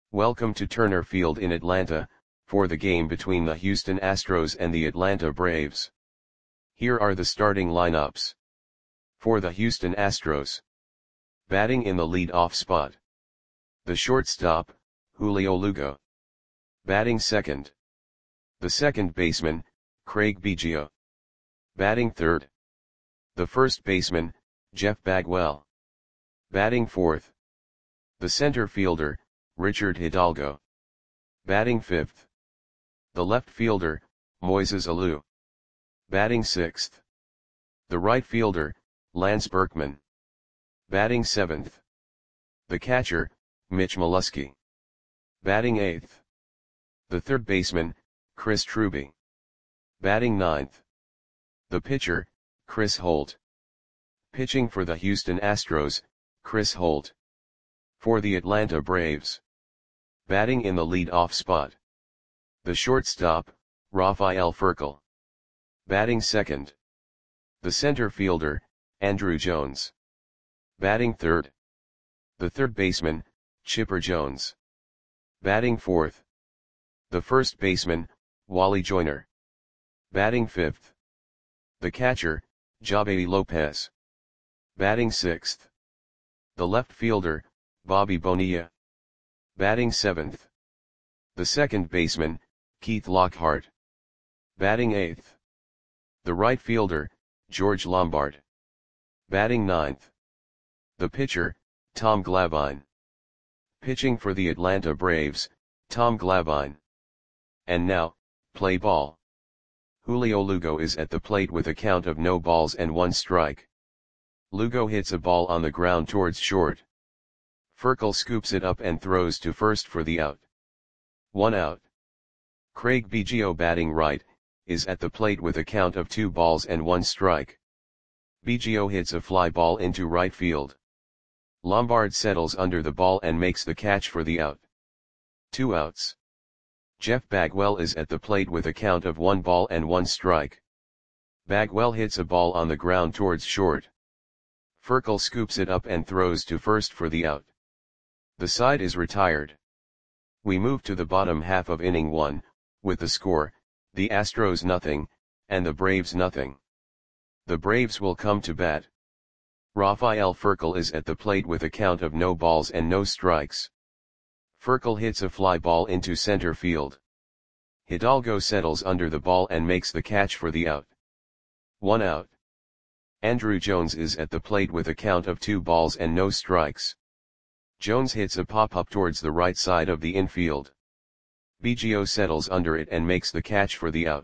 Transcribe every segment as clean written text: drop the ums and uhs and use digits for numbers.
Welcome to Turner Field in Atlanta, for the game between the Houston Astros and the Atlanta Braves. Here are the starting lineups. For the Houston Astros. Batting in the lead-off spot. The shortstop, Julio Lugo. Batting second. The second baseman, Craig Biggio. Batting third. The first baseman, Jeff Bagwell. Batting fourth. The center fielder, Richard Hidalgo. Batting fifth. The left fielder, Moises Alou. Batting sixth. The right fielder, Lance Berkman. Batting seventh. The catcher, Mitch Molesky. Batting eighth. The third baseman, Chris Truby. Batting ninth. The pitcher, Chris Holt. Pitching for the Houston Astros, Chris Holt. For the Atlanta Braves. Batting in the lead-off spot. The shortstop, Rafael Furcal. Batting second. The center fielder, Andruw Jones. Batting third. The third baseman, Chipper Jones. Batting fourth. The first baseman, Wally Joyner. Batting fifth. The catcher, Jababy Lopez. Batting sixth. The left fielder, Bobby Bonilla. Batting seventh. The second baseman, Keith Lockhart. Batting eighth. The right fielder, George Lombard. Batting ninth. The pitcher, Tom Glavine. Pitching for the Atlanta Braves, Tom Glavine. And now, play ball. Julio Lugo is at the plate with a count of no balls and 1 strike. Lugo hits a ball on the ground towards short. Furcal scoops it up and throws to first for the out. 1 out. Craig Biggio, batting right, is at the plate with a count of 2 balls and 1 strike. Biggio hits a fly ball into right field. Lombard settles under the ball and makes the catch for the out. 2 outs. Jeff Bagwell is at the plate with a count of 1 ball and 1 strike. Bagwell hits a ball on the ground towards short. Furcal scoops it up and throws to first for the out. The side is retired. We move to the bottom half of inning 1, with the score, the Astros 0, and the Braves 0. The Braves will come to bat. Rafael Furcal is at the plate with a count of no balls and no strikes. Furcal hits a fly ball into center field. Hidalgo settles under the ball and makes the catch for the out. 1 out. Andruw Jones is at the plate with a count of 2 balls and no strikes. Jones hits a pop-up towards the right side of the infield. Biggio settles under it and makes the catch for the out.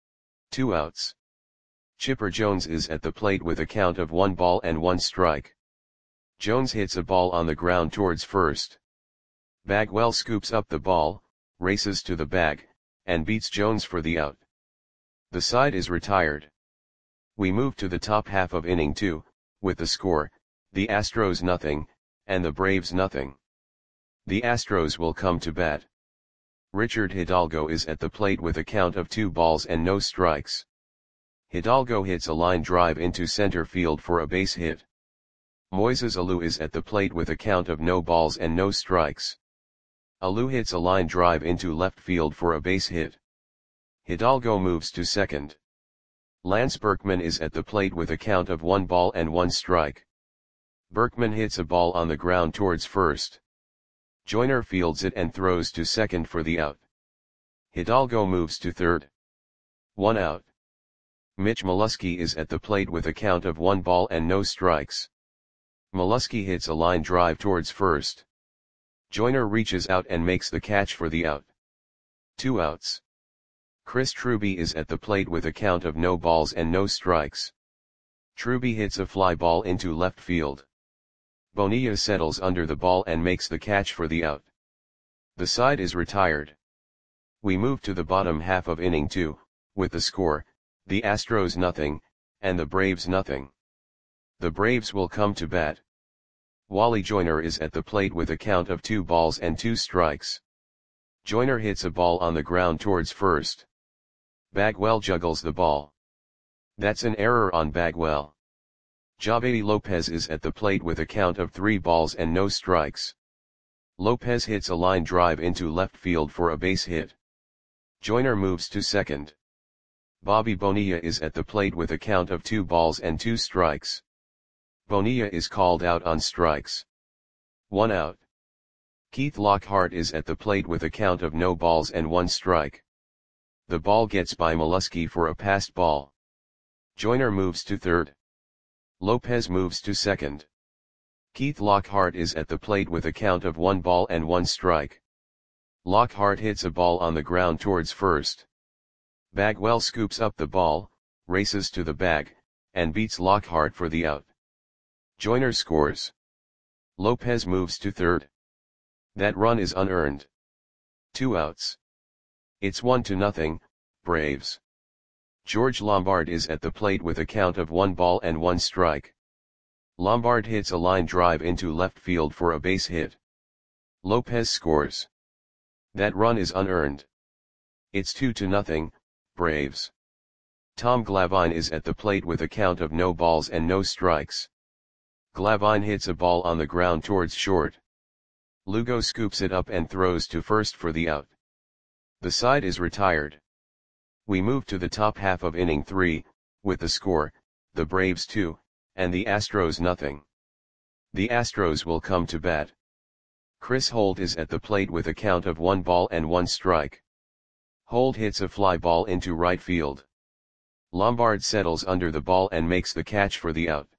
2 outs. Chipper Jones is at the plate with a count of 1 ball and 1 strike. Jones hits a ball on the ground towards first. Bagwell scoops up the ball, races to the bag, and beats Jones for the out. The side is retired. We move to the top half of inning 2, with the score, the Astros 0, and the Braves 0. The Astros will come to bat. Richard Hidalgo is at the plate with a count of 2 balls and no strikes. Hidalgo hits a line drive into center field for a base hit. Moises Alou is at the plate with a count of no balls and no strikes. Alou hits a line drive into left field for a base hit. Hidalgo moves to second. Lance Berkman is at the plate with a count of 1 ball and 1 strike. Berkman hits a ball on the ground towards first. Joyner fields it and throws to second for the out. Hidalgo moves to third. 1 out. Mitch Molesky is at the plate with a count of 1 ball and no strikes. Molesky hits a line drive towards first. Joyner reaches out and makes the catch for the out. 2 outs. Chris Truby is at the plate with a count of no balls and no strikes. Truby hits a fly ball into left field. Bonilla settles under the ball and makes the catch for the out. The side is retired. We move to the bottom half of inning 2, with the score, the Astros 0, and the Braves 0. The Braves will come to bat. Wally Joyner is at the plate with a count of 2 balls and 2 strikes. Joyner hits a ball on the ground towards first. Bagwell juggles the ball. That's an error on Bagwell. Jababy Lopez is at the plate with a count of 3 balls and no strikes. Lopez hits a line drive into left field for a base hit. Joyner moves to second. Bobby Bonilla is at the plate with a count of 2 balls and 2 strikes. Bonilla is called out on strikes. 1 out. Keith Lockhart is at the plate with a count of no balls and 1 strike. The ball gets by Molesky for a passed ball. Joyner moves to third. Lopez moves to second. Keith Lockhart is at the plate with a count of 1 ball and 1 strike. Lockhart hits a ball on the ground towards first. Bagwell scoops up the ball, races to the bag, and beats Lockhart for the out. Joyner scores. Lopez moves to third. That run is unearned. 2 outs. It's 1-0, Braves. George Lombard is at the plate with a count of 1 ball and 1 strike. Lombard hits a line drive into left field for a base hit. Lopez scores. That run is unearned. It's 2-0, Braves. Tom Glavine is at the plate with a count of no balls and no strikes. Glavine hits a ball on the ground towards short. Lugo scoops it up and throws to first for the out. The side is retired. We move to the top half of inning 3, with the score, the Braves 2, and the Astros 0. The Astros will come to bat. Chris Holt is at the plate with a count of 1 ball and 1 strike. Holt hits a fly ball into right field. Lombard settles under the ball and makes the catch for the out.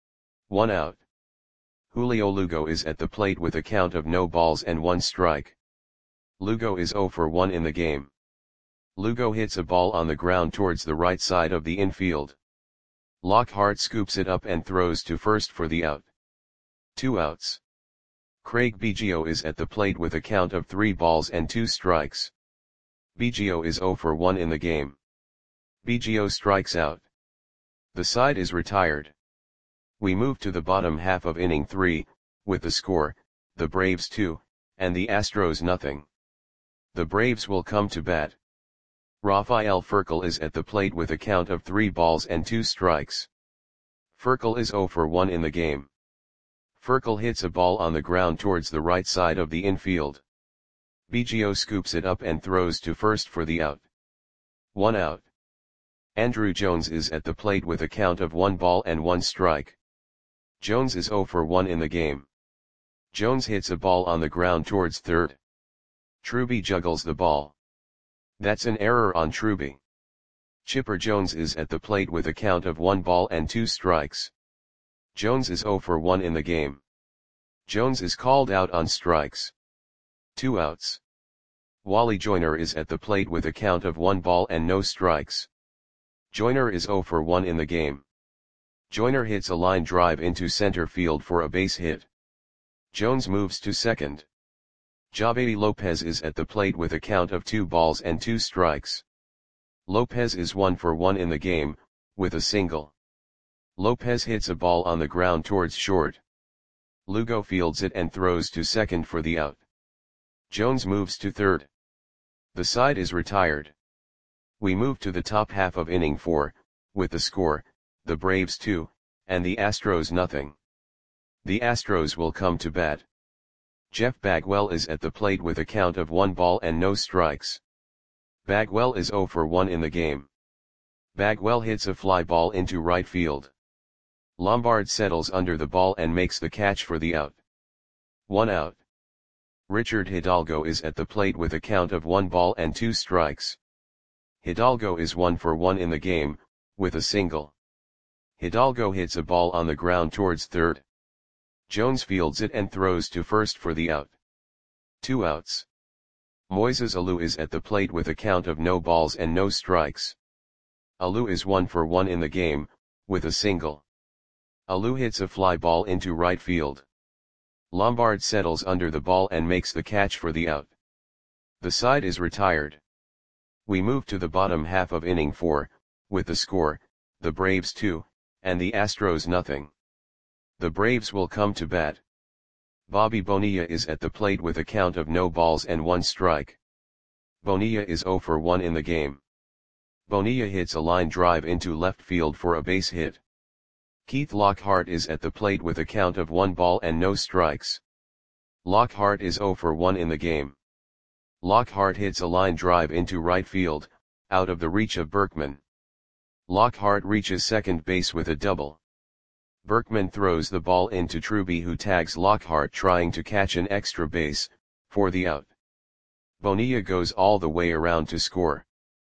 1 out. Julio Lugo is at the plate with a count of no balls and 1 strike. Lugo is 0 for 1 in the game. Lugo hits a ball on the ground towards the right side of the infield. Lockhart scoops it up and throws to first for the out. 2 outs. Craig Biggio is at the plate with a count of 3 balls and 2 strikes. Biggio is 0 for 1 in the game. Biggio strikes out. The side is retired. We move to the bottom half of inning 3, with the score, the Braves 2, and the Astros 0. The Braves will come to bat. Rafael Furcal is at the plate with a count of 3 balls and 2 strikes. Furcal is 0 for 1 in the game. Furcal hits a ball on the ground towards the right side of the infield. Biggio scoops it up and throws to first for the out. 1 out. Andruw Jones is at the plate with a count of 1 ball and 1 strike. Jones is 0 for 1 in the game. Jones hits a ball on the ground towards third. Truby juggles the ball. That's an error on Truby. Chipper Jones is at the plate with a count of 1 ball and 2 strikes. Jones is 0 for 1 in the game. Jones is called out on strikes. 2 outs. Wally Joyner is at the plate with a count of 1 ball and no strikes. Joyner is 0 for 1 in the game. Joyner hits a line drive into center field for a base hit. Jones moves to second. Javedi Lopez is at the plate with a count of 2 balls and 2 strikes. Lopez is 1 for 1 in the game, with a single. Lopez hits a ball on the ground towards short. Lugo fields it and throws to second for the out. Jones moves to third. The side is retired. We move to the top half of inning 4, with the score, the Braves 2, and the Astros 0. The Astros will come to bat. Jeff Bagwell is at the plate with a count of 1 ball and no strikes. Bagwell is 0 for 1 in the game. Bagwell hits a fly ball into right field. Lombard settles under the ball and makes the catch for the out. 1 out. Richard Hidalgo is at the plate with a count of 1 ball and 2 strikes. Hidalgo is 1 for 1 in the game, with a single. Hidalgo hits a ball on the ground towards third. Jones fields it and throws to first for the out. 2 outs. Moises Alou is at the plate with a count of no balls and no strikes. Alou is 1 for 1 in the game, with a single. Alou hits a fly ball into right field. Lombard settles under the ball and makes the catch for the out. The side is retired. We move to the bottom half of inning 4, with the score, the Braves 2, and the Astros 0. The Braves will come to bat. Bobby Bonilla is at the plate with a count of no balls and 1 strike. Bonilla is 0 for 1 in the game. Bonilla hits a line drive into left field for a base hit. Keith Lockhart is at the plate with a count of 1 ball and no strikes. Lockhart is 0 for 1 in the game. Lockhart hits a line drive into right field, out of the reach of Berkman. Lockhart reaches second base with a double. Berkman throws the ball into Truby, who tags Lockhart trying to catch an extra base, for the out. Bonilla goes all the way around to score.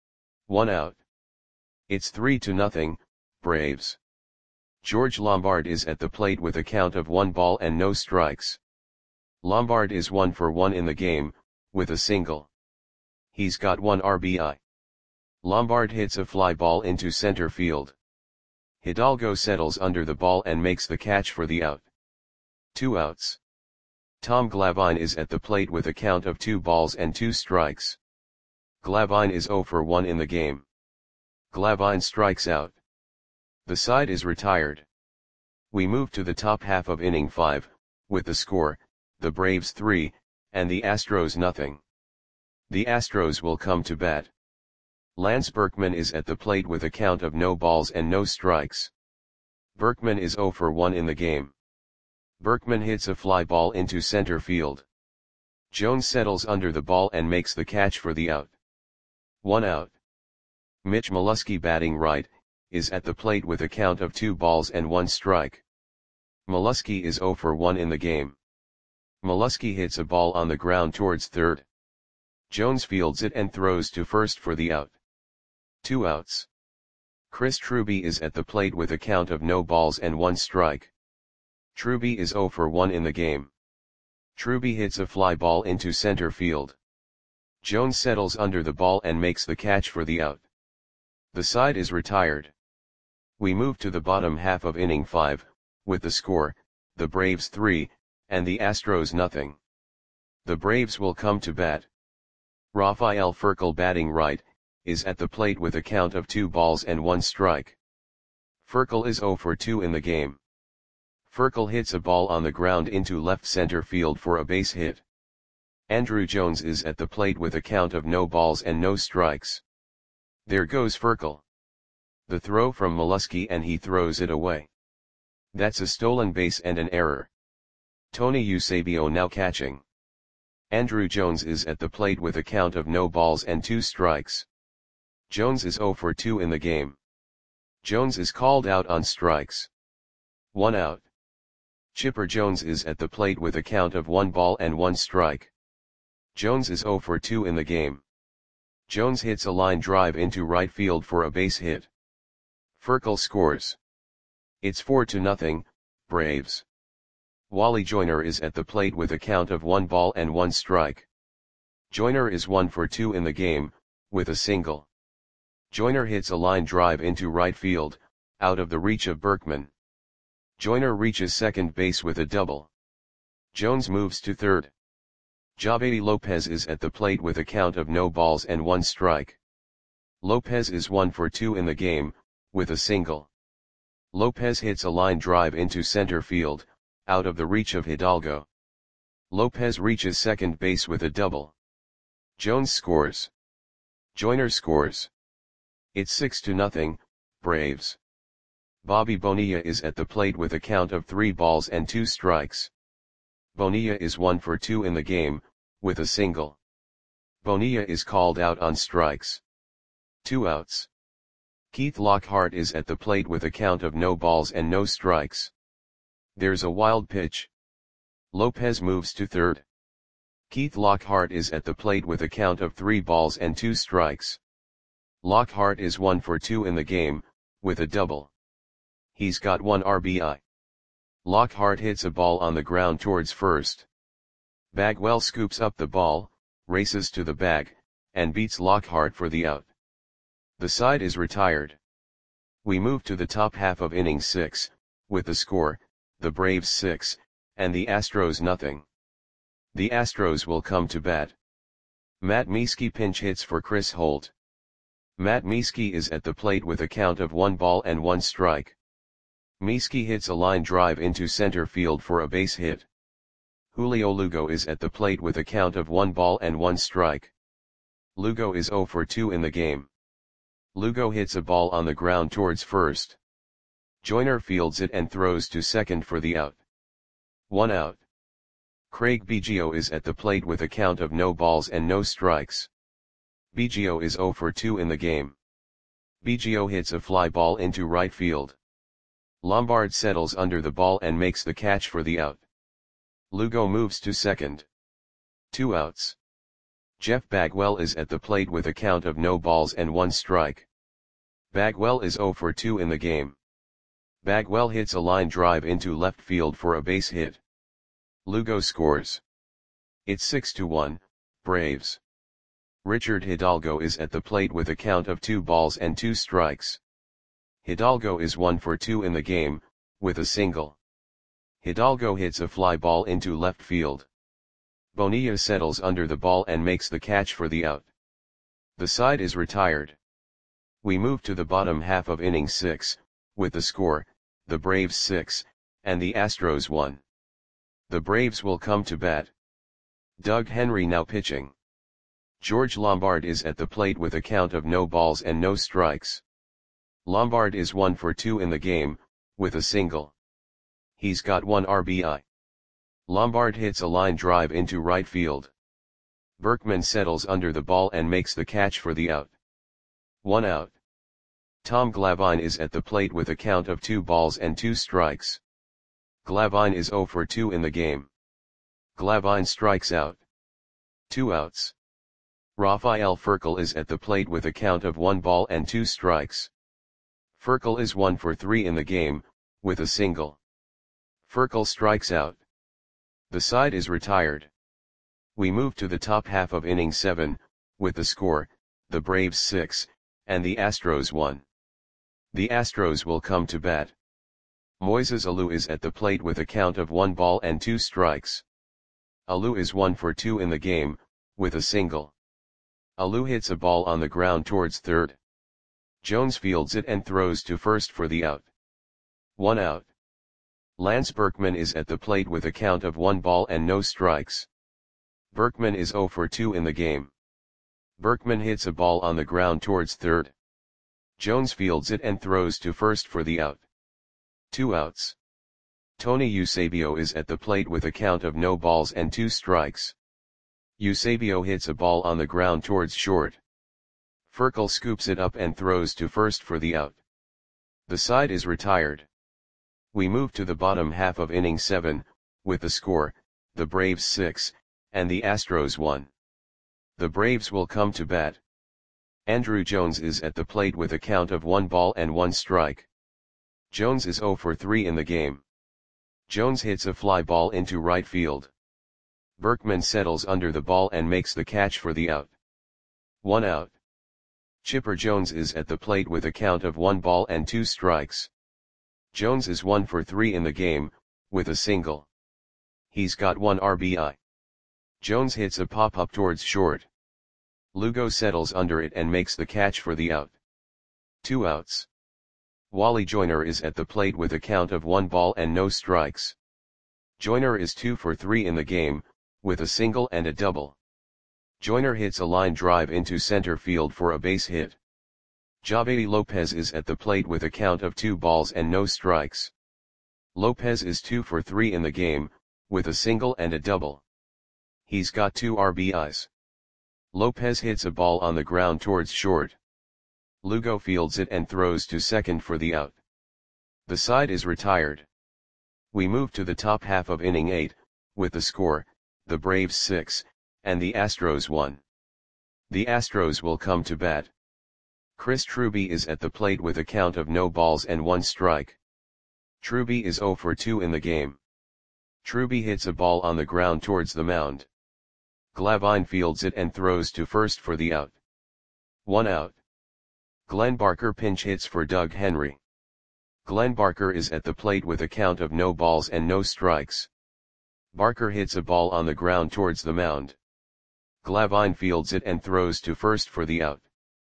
1 out. It's 3-0, Braves. George Lombard is at the plate with a count of 1 ball and no strikes. Lombard is 1 for 1 in the game, with a single. He's got 1 RBI. Lombard hits a fly ball into center field. Hidalgo settles under the ball and makes the catch for the out. 2 outs. Tom Glavine is at the plate with a count of 2 balls and 2 strikes. Glavine is 0 for 1 in the game. Glavine strikes out. The side is retired. We move to the top half of inning 5, with the score, the Braves 3, and the Astros nothing. The Astros will come to bat. Lance Berkman is at the plate with a count of no balls and no strikes. Berkman is 0 for 1 in the game. Berkman hits a fly ball into center field. Jones settles under the ball and makes the catch for the out. 1 out. Mitch Molesky, batting right, is at the plate with a count of 2 balls and 1 strike. Molesky is 0 for 1 in the game. Molesky hits a ball on the ground towards third. Jones fields it and throws to first for the out. 2 outs. Chris Truby is at the plate with a count of no balls and 1 strike. Truby is 0 for 1 in the game. Truby hits a fly ball into center field. Jones settles under the ball and makes the catch for the out. The side is retired. We move to the bottom half of inning 5, with the score, the Braves 3, and the Astros nothing. The Braves will come to bat. Rafael Furcal, batting right, is at the plate with a count of 2 balls and 1 strike. Furcal is 0 for 2 in the game. Furcal hits a ball on the ground into left center field for a base hit. Andruw Jones is at the plate with a count of no balls and no strikes. There goes Furcal. The throw from Molesky and he throws it away. That's a stolen base and an error. Tony Eusebio now catching. Andruw Jones is at the plate with a count of no balls and 2 strikes. Jones is 0 for 2 in the game. Jones is called out on strikes. 1 out. Chipper Jones is at the plate with a count of 1 ball and 1 strike. Jones is 0 for 2 in the game. Jones hits a line drive into right field for a base hit. Furcal scores. It's 4-0, Braves. Wally Joyner is at the plate with a count of 1 ball and 1 strike. Joyner is 1 for 2 in the game, with a single. Joyner hits a line drive into right field, out of the reach of Berkman. Joyner reaches second base with a double. Jones moves to third. Javedi Lopez is at the plate with a count of no balls and 1 strike. Lopez is 1 for 2 in the game, with a single. Lopez hits a line drive into center field, out of the reach of Hidalgo. Lopez reaches second base with a double. Jones scores. Joyner scores. It's 6-0, Braves. Bobby Bonilla is at the plate with a count of 3 balls and 2 strikes. Bonilla is 1 for 2 in the game, with a single. Bonilla is called out on strikes. 2 outs. Keith Lockhart is at the plate with a count of no balls and no strikes. There's a wild pitch. Lopez moves to third. Keith Lockhart is at the plate with a count of 3 balls and 2 strikes. Lockhart is 1 for 2 in the game, with a double. He's got 1 RBI. Lockhart hits a ball on the ground towards first. Bagwell scoops up the ball, races to the bag, and beats Lockhart for the out. The side is retired. We move to the top half of inning 6, with the score, the Braves 6, and the Astros nothing. The Astros will come to bat. Matt Mieske pinch hits for Chris Holt. Matt Mieske is at the plate with a count of 1 ball and 1 strike. Mieske hits a line drive into center field for a base hit. Julio Lugo is at the plate with a count of 1 ball and 1 strike. Lugo is 0 for 2 in the game. Lugo hits a ball on the ground towards first. Joyner fields it and throws to second for the out. 1 out. Craig Biggio is at the plate with a count of no balls and no strikes. Biggio is 0 for 2 in the game. Biggio hits a fly ball into right field. Lombard settles under the ball and makes the catch for the out. Lugo moves to second. 2 outs. Jeff Bagwell is at the plate with a count of no balls and 1 strike. Bagwell is 0 for 2 in the game. Bagwell hits a line drive into left field for a base hit. Lugo scores. It's 6-1, Braves. Richard Hidalgo is at the plate with a count of 2 balls and 2 strikes. Hidalgo is 1 for 2 in the game, with a single. Hidalgo hits a fly ball into left field. Bonilla settles under the ball and makes the catch for the out. The side is retired. We move to the bottom half of inning 6, with the score, the Braves 6, and the Astros 1. The Braves will come to bat. Doug Henry now pitching. George Lombard is at the plate with a count of no balls and no strikes. Lombard is 1 for 2 in the game, with a single. He's got 1 RBI. Lombard hits a line drive into right field. Berkman settles under the ball and makes the catch for the out. 1 out. Tom Glavine is at the plate with a count of 2 balls and 2 strikes. Glavine is 0 for 2 in the game. Glavine strikes out. 2 outs. Rafael Furcal is at the plate with a count of 1 ball and 2 strikes. Furcal is 1 for 3 in the game, with a single. Furcal strikes out. The side is retired. We move to the top half of inning 7, with the score, the Braves 6, and the Astros 1. The Astros will come to bat. Moises Alou is at the plate with a count of 1 ball and 2 strikes. Alou is 1 for 2 in the game, with a single. Alou hits a ball on the ground towards third. Jones fields it and throws to first for the out. 1 out. Lance Berkman is at the plate with a count of 1 ball and no strikes. Berkman is 0 for 2 in the game. Berkman hits a ball on the ground towards third. Jones fields it and throws to first for the out. 2 outs. Tony Eusebio is at the plate with a count of no balls and 2 strikes. Eusebio hits a ball on the ground towards short. Furcal scoops it up and throws to first for the out. The side is retired. We move to the bottom half of inning 7, with the score, the Braves 6, and the Astros 1. The Braves will come to bat. Andrew Jones is at the plate with a count of 1 ball and 1 strike. Jones is 0 for 3 in the game. Jones hits a fly ball into right field. Berkman settles under the ball and makes the catch for the out. 1 out. Chipper Jones is at the plate with a count of 1 ball and 2 strikes. Jones is 1 for 3 in the game, with a single. He's got 1 RBI. Jones hits a pop-up towards short. Lugo settles under it and makes the catch for the out. 2 outs. Wally Joyner is at the plate with a count of 1 ball and no strikes. Joyner is 2 for 3 in the game, with a single and a double. Joyner hits a line drive into center field for a base hit. Javier Lopez is at the plate with a count of 2 balls and no strikes. Lopez is 2 for 3 in the game, with a single and a double. He's got 2 RBIs. Lopez hits a ball on the ground towards short. Lugo fields it and throws to second for the out. The side is retired. We move to the top half of inning 8, with the score, the Braves 6, and the Astros 1. The Astros will come to bat. Chris Truby is at the plate with a count of no balls and 1 strike. Truby is 0 for 2 in the game. Truby hits a ball on the ground towards the mound. Glavine fields it and throws to first for the out. 1 out. Glenn Barker pinch hits for Doug Henry. Glenn Barker is at the plate with a count of no balls and no strikes. Barker hits a ball on the ground towards the mound. Glavine fields it and throws to first for the out.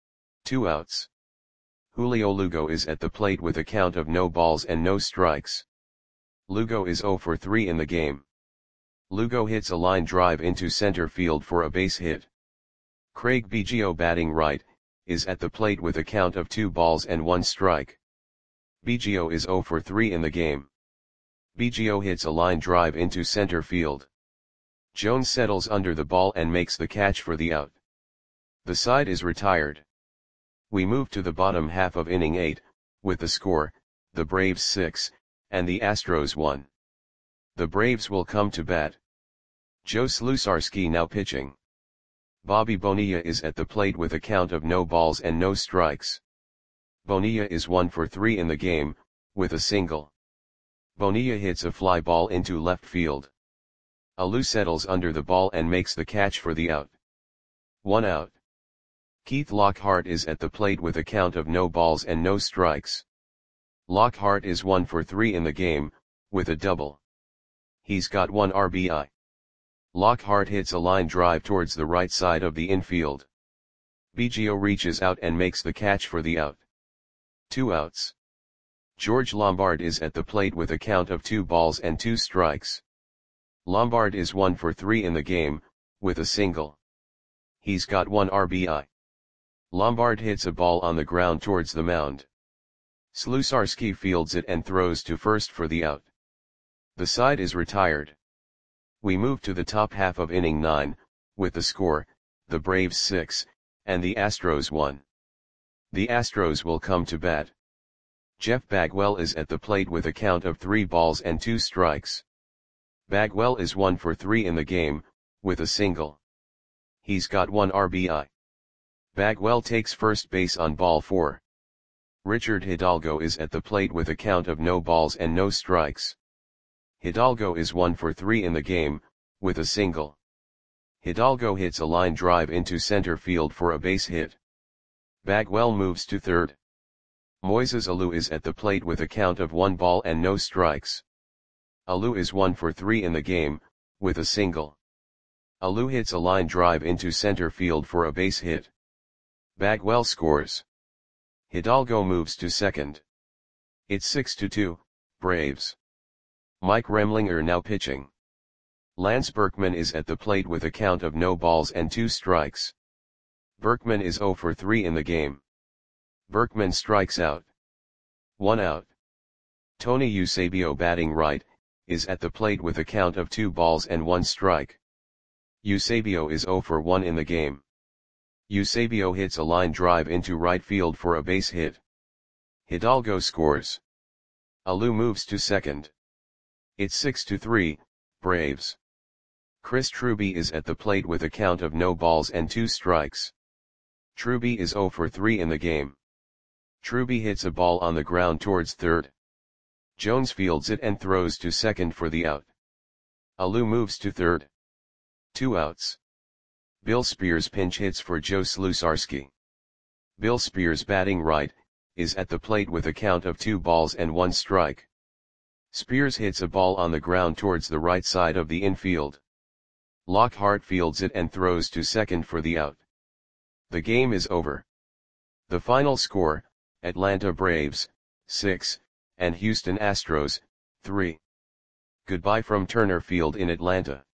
2 outs. Julio Lugo is at the plate with a count of no balls and no strikes. Lugo is 0 for 3 in the game. Lugo hits a line drive into center field for a base hit. Craig Biggio batting right, is at the plate with a count of 2 balls and 1 strike. Biggio is 0 for 3 in the game. Biggio hits a line drive into center field. Jones settles under the ball and makes the catch for the out. The side is retired. We move to the bottom half of inning 8, with the score, the Braves 6, and the Astros 1. The Braves will come to bat. Joe Slutsarski now pitching. Bobby Bonilla is at the plate with a count of no balls and no strikes. Bonilla is 1 for 3 in the game, with a single. Bonilla hits a fly ball into left field. Alou settles under the ball and makes the catch for the out. 1 out. Keith Lockhart is at the plate with a count of no balls and no strikes. Lockhart is 1 for 3 in the game, with a double. He's got 1 RBI. Lockhart hits a line drive towards the right side of the infield. Biggio reaches out and makes the catch for the out. 2 outs. George Lombard is at the plate with a count of 2 balls and 2 strikes. Lombard is 1 for 3 in the game, with a single. He's got 1 RBI. Lombard hits a ball on the ground towards the mound. Slutsarski fields it and throws to first for the out. The side is retired. We move to the top half of inning 9, with the score, the Braves 6, and the Astros 1. The Astros will come to bat. Jeff Bagwell is at the plate with a count of 3 balls and 2 strikes. Bagwell is 1 for 3 in the game, with a single. He's got 1 RBI. Bagwell takes first base on ball 4. Richard Hidalgo is at the plate with a count of no balls and no strikes. Hidalgo is 1 for 3 in the game, with a single. Hidalgo hits a line drive into center field for a base hit. Bagwell moves to third. Moises Alou is at the plate with a count of 1 ball and no strikes. Alou is 1 for 3 in the game, with a single. Alou hits a line drive into center field for a base hit. Bagwell scores. Hidalgo moves to second. It's 6-2, Braves. Mike Remlinger now pitching. Lance Berkman is at the plate with a count of no balls and 2 strikes. Berkman is 0 for 3 in the game. Berkman strikes out. 1 out. Tony Eusebio batting right, is at the plate with a count of 2 balls and 1 strike. Eusebio is 0 for 1 in the game. Eusebio hits a line drive into right field for a base hit. Hidalgo scores. Alou moves to second. It's 6-3, Braves. Chris Truby is at the plate with a count of no balls and 2 strikes. Truby is 0 for 3 in the game. Truby hits a ball on the ground towards third. Jones fields it and throws to second for the out. Alou moves to third. 2 outs. Bill Spears pinch hits for Joe Slutsarski. Bill Spears batting right, is at the plate with a count of 2 balls and 1 strike. Spears hits a ball on the ground towards the right side of the infield. Lockhart fields it and throws to second for the out. The game is over. The final score, Atlanta Braves, 6, and Houston Astros, 3. Goodbye from Turner Field in Atlanta.